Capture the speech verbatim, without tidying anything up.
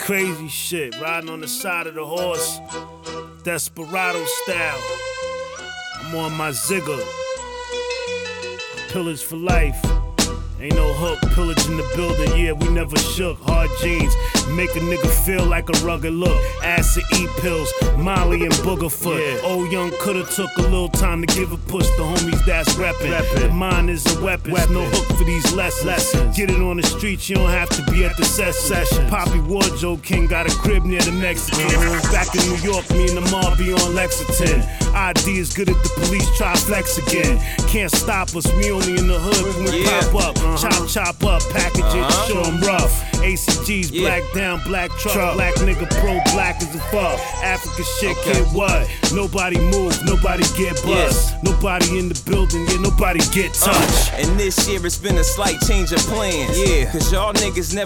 crazy shit, riding on the side of the horse, desperado style. I'm on my Zigga, pillage for life. Ain't no hook, pillage in the building, yeah, we never shook. Hard jeans, make a nigga feel like a rugged look. Acid, eat pills, Molly and Boogerfoot. Yeah. Old young coulda took a little time to give a push to homies that's reppin'. Reppin'. The mind is a weapon, weapon. No hook for these lessons. lessons. Get it on the streets, you don't have to be at the session. Poppy Wardrobe King got a crib near the Mexican. Mm-hmm. Back in New York, me and the mob be on Lexington. I D is good at the police, try flex again. Can't stop us, we only in the hood when we yeah. pop up. Uh-huh. Chop, chop up, package it, uh-huh. show 'em rough. A C Gs, yeah. black down, black truck, truck, black nigga pro, black as a fuck. Africa shit, okay. Get what? Nobody move, nobody get bust. Yeah. Nobody in the building, yeah, nobody get touched. Uh, and this year it's been a slight change of plans. Yeah, cause y'all niggas never